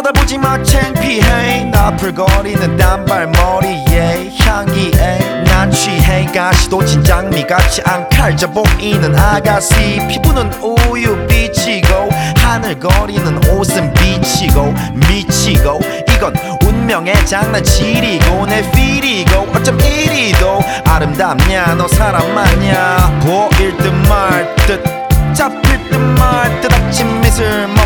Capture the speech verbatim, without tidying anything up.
쳐다보지 마 창피해 나풀거리는 단발머리에 향기에 난 취해 가시도 진장미 같이 안 칼져 보이는 아가씨 피부는 우유빛이고 하늘거리는 옷은 비치고 미치고 이건 운명의 장난치리고 내 필이고 어쩜 이리도 아름답냐 너 사람 맞냐 보일 듯 말 듯 잡힐 듯 말 듯 아침 미술